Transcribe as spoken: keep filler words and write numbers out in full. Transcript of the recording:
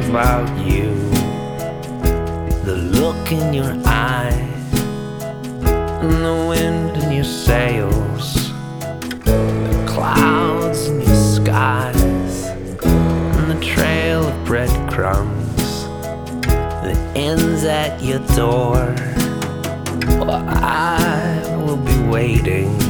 about you. The look in your eyes, and the wind in your sails, the clouds in your skies, and the trail of breadcrumbs that ends at your door. Well, I will be waiting